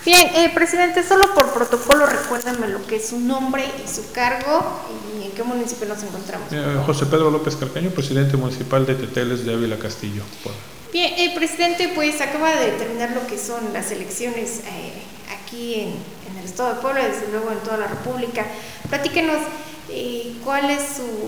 Bien, presidente, solo por protocolo recuérdame lo que es su nombre y su cargo y en qué municipio nos encontramos. José Pedro López Carcaño, presidente municipal de Teteles de Ávila Castillo. Bien, presidente, pues acaba de terminar lo que son las elecciones aquí en el estado de Puebla, desde luego en toda la República. Platíquenos cuál es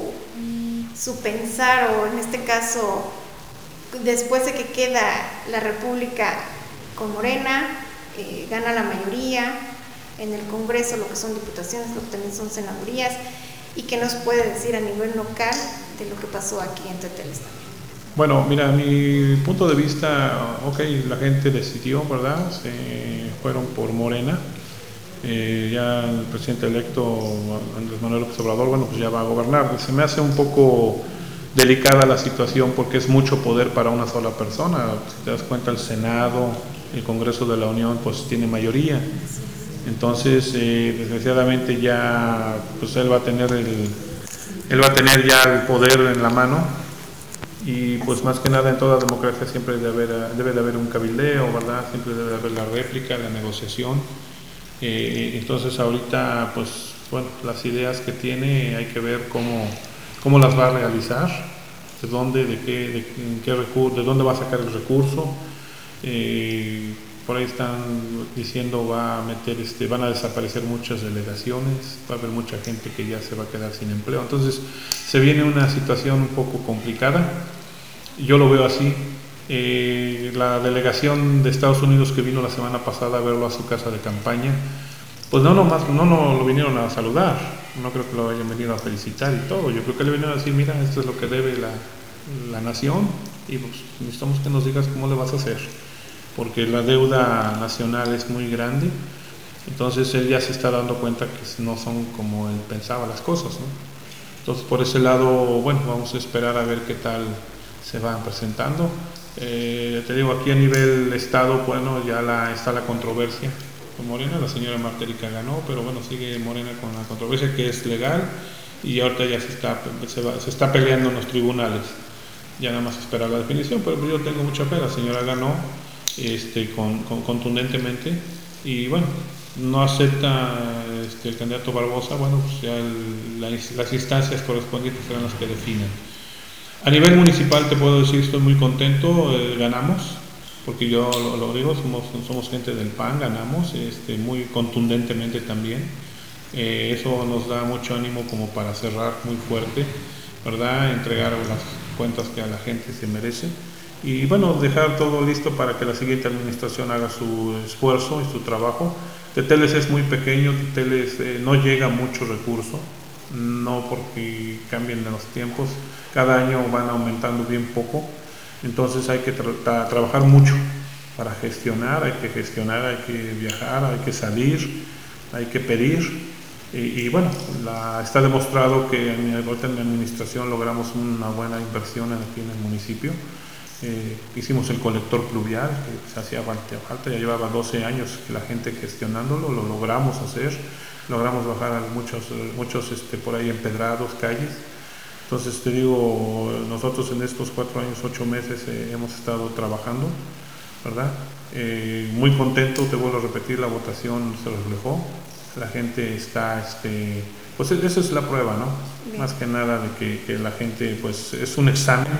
su pensar, o en este caso, después de que queda la República con Morena, gana la mayoría en el Congreso, lo que son diputaciones, lo que también son senadurías, y qué nos puede decir a nivel local de lo que pasó aquí en Teteles también. Bueno, mira, mi punto de vista, la gente decidió, ¿verdad? Se fueron por Morena. Ya el presidente electo Andrés Manuel López Obrador, bueno, pues ya va a gobernar. Se me hace un poco delicada la situación porque es mucho poder para una sola persona. Si te das cuenta, el Senado, el Congreso de la Unión, pues tiene mayoría. Entonces, desgraciadamente ya, pues él va a tener ya el poder en la mano. Y pues más que nada en toda democracia siempre debe de haber un cabildeo, ¿verdad? Siempre debe de haber la réplica, la negociación. Entonces ahorita, pues bueno, las ideas que tiene hay que ver cómo las va a realizar, de dónde va a sacar el recurso. Por ahí están diciendo van a desaparecer muchas delegaciones, va a haber mucha gente que ya se va a quedar sin empleo. Entonces se viene una situación un poco complicada. Yo lo veo así. La delegación de Estados Unidos que vino la semana pasada a verlo a su casa de campaña, pues no lo vinieron a saludar, no creo que lo hayan venido a felicitar y todo. Yo creo que le vinieron a decir, mira, esto es lo que debe la nación y pues necesitamos que nos digas cómo le vas a hacer, porque la deuda nacional es muy grande. Entonces él ya se está dando cuenta que no son como él pensaba las cosas, ¿no? Entonces por ese lado, bueno, vamos a esperar a ver qué tal se van presentando. Te digo, aquí a nivel estado, bueno, ya está la controversia con Morena. La señora Marta Erika ganó, pero bueno, sigue Morena con la controversia que es legal y ahorita ya se está peleando en los tribunales. Ya nada más esperar la definición, pero yo tengo mucha fe. La señora ganó contundentemente y bueno, no acepta el candidato Barbosa. Bueno, pues ya las instancias correspondientes serán las que definan. A nivel municipal te puedo decir, estoy muy contento, ganamos, porque yo lo digo, somos gente del PAN, ganamos muy contundentemente también. Eso nos da mucho ánimo como para cerrar muy fuerte, ¿verdad? Entregar las cuentas que a la gente se merece y bueno, dejar todo listo para que la siguiente administración haga su esfuerzo y su trabajo. Teteles es muy pequeño, Teteles no llega mucho recurso, no porque cambien los tiempos, cada año van aumentando bien poco, entonces hay que trabajar mucho para gestionar, hay que viajar, hay que salir, hay que pedir y bueno, está demostrado que en la administración logramos una buena inversión aquí en el municipio. Hicimos el colector pluvial que se hacía falta, ya llevaba 12 años que la gente gestionándolo, lo logramos hacer. Logramos bajar muchos por ahí empedrados, calles. Entonces te digo, nosotros en estos 4 años, 8 meses hemos estado trabajando, ¿verdad? Muy contento, te vuelvo a repetir, la votación se reflejó. La gente está, pues esa es la prueba, ¿no? Bien. Más que nada de que la gente, pues es un examen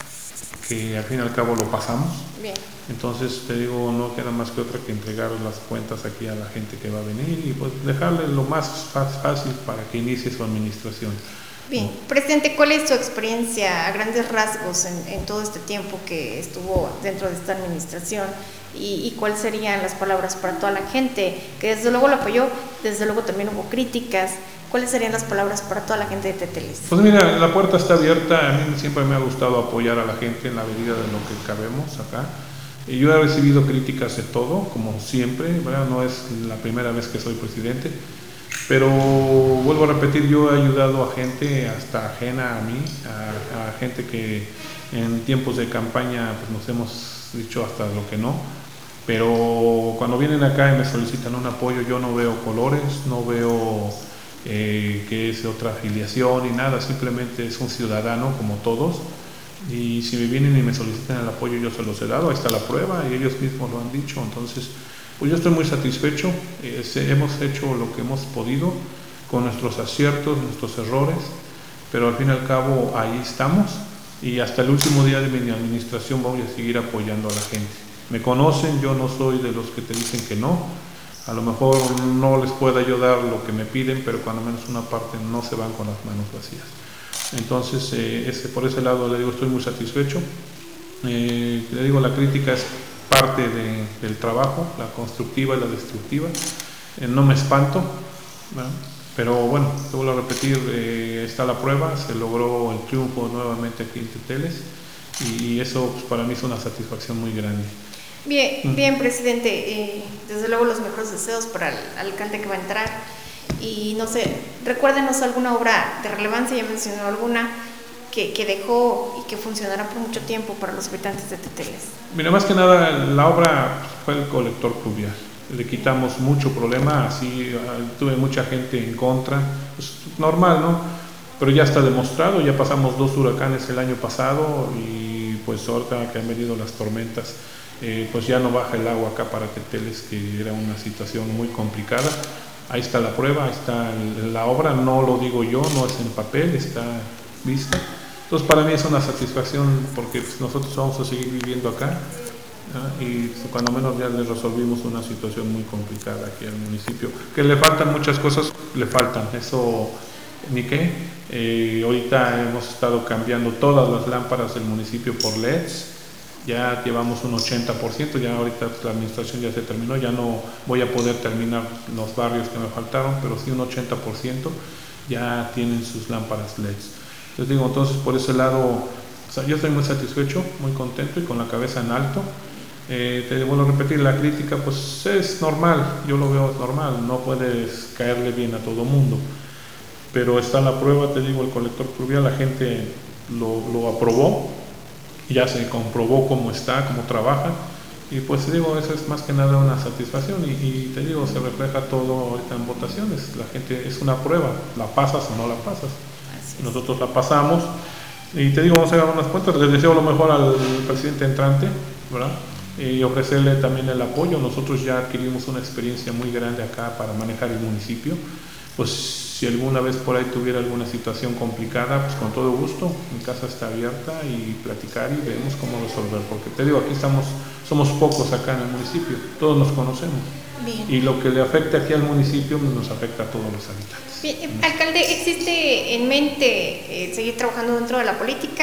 que al fin y al cabo lo pasamos. Bien. Entonces te digo, no queda más que otra que entregar las cuentas aquí a la gente que va a venir y pues dejarle lo más fácil para que inicie su administración. Bien, presidente, ¿cuál es su experiencia a grandes rasgos en todo este tiempo que estuvo dentro de esta administración? ¿Y cuáles serían las palabras para toda la gente que desde luego lo apoyó, desde luego también hubo críticas? ¿Cuáles serían las palabras para toda la gente de Teteles? Pues mira, la puerta está abierta, a mí siempre me ha gustado apoyar a la gente en la medida de lo que cabemos acá. Y yo he recibido críticas de todo, como siempre, ¿verdad? No es la primera vez que soy presidente, pero vuelvo a repetir, yo he ayudado a gente hasta ajena a mí, a gente que en tiempos de campaña pues, nos hemos dicho hasta lo que no, pero cuando vienen acá y me solicitan un apoyo, yo no veo colores, no veo que es otra afiliación ni nada, simplemente es un ciudadano como todos. Y si me vienen y me solicitan el apoyo, yo se los he dado, ahí está la prueba y ellos mismos lo han dicho. Entonces Pues yo estoy muy satisfecho, hemos hecho lo que hemos podido con nuestros aciertos, nuestros errores, pero al fin y al cabo ahí estamos y hasta el último día de mi administración voy a seguir apoyando a la gente. Me conocen, yo no soy de los que te dicen que no, a lo mejor no les puedo ayudar lo que me piden, pero cuando menos una parte no se van con las manos vacías. Entonces, por ese lado le digo, estoy muy satisfecho. Le digo, la crítica es parte del trabajo, la constructiva y la destructiva. No me espanto, ¿verdad? Pero bueno, te vuelvo a repetir, está la prueba, se logró el triunfo nuevamente aquí en Teteles y eso pues, para mí es una satisfacción muy grande. Bien, presidente, desde luego los mejores deseos para el alcalde que va a entrar y no sé, recuérdenos alguna obra de relevancia, ya mencionó alguna que dejó y que funcionará por mucho tiempo para los habitantes de Teteles. Mira, más que nada la obra fue el colector pluvial. Le quitamos mucho problema, así tuve mucha gente en contra, pues normal, ¿no? Pero ya está demostrado, ya pasamos 2 huracanes el año pasado y pues ahorita que han venido las tormentas, pues ya no baja el agua acá para Teteles, que era una situación muy complicada. Ahí está la prueba, ahí está la obra, no lo digo yo, no es en papel, está vista. Entonces para mí es una satisfacción porque pues, nosotros vamos a seguir viviendo acá. Y cuando menos ya le resolvimos una situación muy complicada aquí al municipio, que le faltan muchas cosas, le faltan, eso ni qué. Ahorita hemos estado cambiando todas las lámparas del municipio por LEDs, ya llevamos un 80%, ya ahorita pues, la administración ya se terminó, ya no voy a poder terminar los barrios que me faltaron, pero sí un 80% ya tienen sus lámparas LEDs. Les digo, entonces por ese lado, o sea, yo estoy muy satisfecho, muy contento y con la cabeza en alto. Te vuelvo a repetir, la crítica pues es normal, yo lo veo normal, no puedes caerle bien a todo mundo, pero está la prueba, te digo, el colector pluvial, la gente lo aprobó, ya se comprobó cómo está, cómo trabaja, y pues te digo, eso es más que nada una satisfacción y te digo, se refleja todo ahorita en votaciones, la gente es una prueba, la pasas o no la pasas, nosotros la pasamos, y te digo, vamos a dar unas cuentas, les deseo lo mejor al presidente entrante, ¿verdad? Y ofrecerle también el apoyo. Nosotros ya adquirimos una experiencia muy grande acá para manejar el municipio, pues si alguna vez por ahí tuviera alguna situación complicada, pues con todo gusto, mi casa está abierta y platicar y vemos cómo resolver, porque te digo, aquí somos pocos acá en el municipio, todos nos conocemos. Bien. Y lo que le afecta aquí al municipio nos afecta a todos los habitantes. Bien. Alcalde, ¿existe en mente seguir trabajando dentro de la política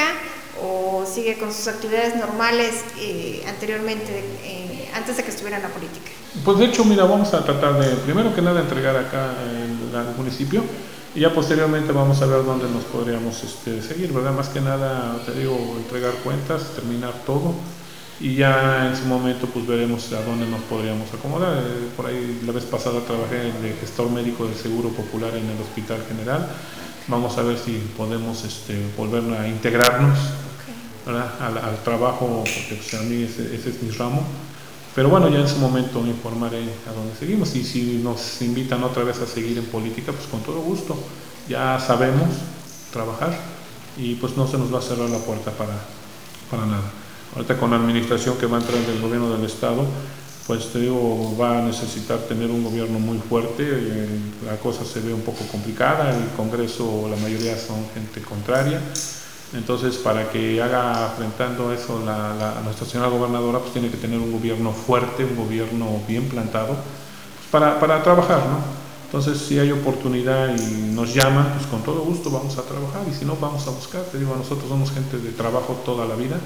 o sigue con sus actividades normales anteriormente, antes de que estuviera en la política? Pues de hecho, mira, vamos a tratar de, primero que nada, entregar acá al municipio y ya posteriormente vamos a ver dónde nos podríamos seguir, ¿verdad? Más que nada, te digo, entregar cuentas, terminar todo y ya en su momento pues veremos a dónde nos podríamos acomodar. Por ahí la vez pasada trabajé de gestor médico del Seguro Popular en el Hospital General. Vamos a ver si podemos volver a integrarnos, ¿verdad? Al trabajo, porque pues, a mí ese es mi ramo. Pero bueno, ya en su momento me informaré a dónde seguimos y si nos invitan otra vez a seguir en política, pues con todo gusto. Ya sabemos trabajar y pues no se nos va a cerrar la puerta para nada. Ahorita con la administración que va a entrar del gobierno del estado, pues te digo, va a necesitar tener un gobierno muy fuerte, la cosa se ve un poco complicada, el Congreso, la mayoría son gente contraria, entonces para que haga afrontando eso nuestra señora gobernadora, pues tiene que tener un gobierno fuerte, un gobierno bien plantado, pues para trabajar, ¿no? Entonces si hay oportunidad y nos llaman, pues con todo gusto vamos a trabajar y si no vamos a buscar, te digo, nosotros somos gente de trabajo toda la vida.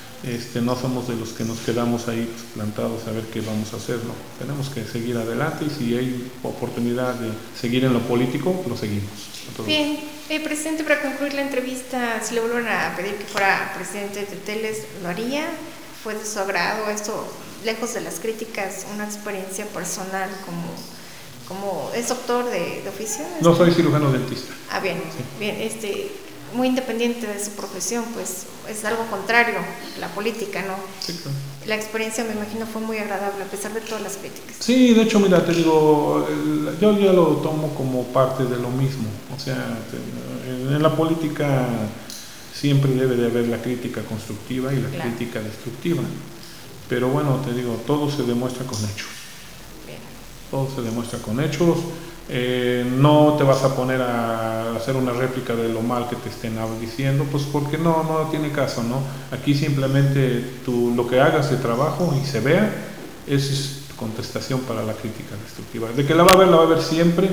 No somos de los que nos quedamos ahí plantados a ver qué vamos a hacer, ¿no? Tenemos que seguir adelante y si hay oportunidad de seguir en lo político, lo seguimos. Bien, presidente, para concluir la entrevista, si le vuelven a pedir que fuera presidente de Teteles, ¿lo haría? ¿Fue de su agrado esto, lejos de las críticas, una experiencia personal como es doctor de oficio? No soy cirujano dentista. Ah, bien, sí. Bien, muy independiente de su profesión, pues es algo contrario, la política, ¿no? Sí, claro. La experiencia, me imagino, fue muy agradable a pesar de todas las críticas. Sí, de hecho, mira, te digo, yo ya lo tomo como parte de lo mismo. O sea, en la política siempre debe de haber la crítica constructiva y la crítica destructiva. Pero bueno, te digo, todo se demuestra con hechos. todo se demuestra con hechos. No te vas a poner a hacer una réplica de lo mal que te estén diciendo, pues porque no tiene caso, ¿no? Aquí simplemente lo que hagas de trabajo y se vea, es contestación para la crítica destructiva. De que la va a ver siempre,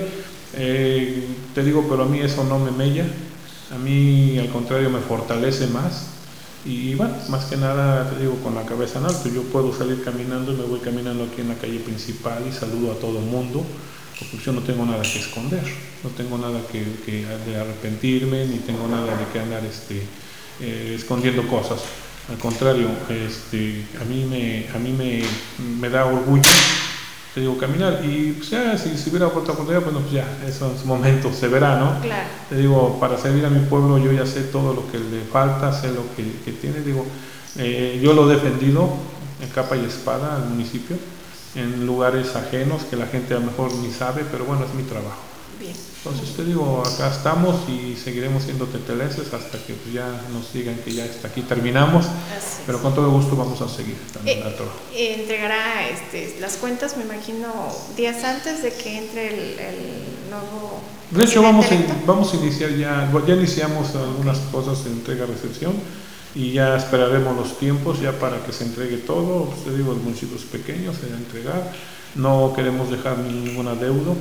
te digo, pero a mí eso no me mella, a mí al contrario me fortalece más. Y bueno, más que nada, te digo, con la cabeza en alto, yo puedo salir caminando y me voy caminando aquí en la calle principal y saludo a todo el mundo, porque yo no tengo nada que esconder, no tengo nada que de arrepentirme, ni tengo nada de que andar escondiendo cosas. Al contrario, a mí me da orgullo, te digo, caminar. Y pues ya, si hubiera otra oportunidad, bueno, pues ya, eso en su momento se verá, ¿no? Claro. Te digo, para servir a mi pueblo yo ya sé todo lo que le falta, sé lo que tiene. Digo, yo lo he defendido en capa y espada al municipio, en lugares ajenos que la gente a lo mejor ni sabe, pero bueno, es mi trabajo. Bien. Entonces te digo, acá estamos y seguiremos siendo teteleses hasta que pues, ya nos digan que ya hasta aquí terminamos, pero con todo gusto vamos a seguir también al trabajo. Entregará las cuentas, me imagino, días antes de que entre el nuevo... De hecho, vamos a iniciar ya iniciamos algunas cosas de entrega-recepción y ya esperaremos los tiempos ya para que se entregue todo. Pues, te digo, el municipio es pequeño, se va a entregar, no queremos dejar ningún adeudo.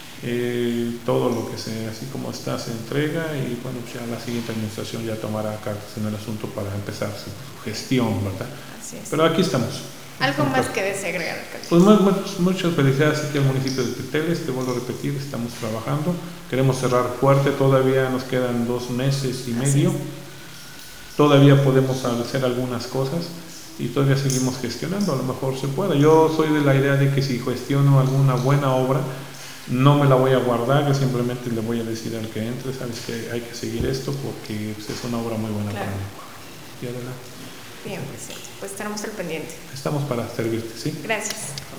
Todo lo que así como está se entrega y bueno, pues ya la siguiente administración ya tomará cartas en el asunto para empezar su gestión, ¿verdad? Así es. Pero aquí estamos. ¿Algo más que desee agregar, alcalde? Pues muchas felicidades aquí al municipio de Teteles, te vuelvo a repetir, estamos trabajando, queremos cerrar fuerte, todavía nos quedan 2 meses y medio, todavía podemos hacer algunas cosas y todavía seguimos gestionando, a lo mejor se pueda. Yo soy de la idea de que si gestiono alguna buena obra, no me la voy a guardar, yo simplemente le voy a decir al que entre, sabes que hay que seguir esto porque pues, es una obra muy buena para mí. Y adelante. Bien, presidente, pues estaremos al pendiente. Estamos para servirte, ¿sí? Gracias.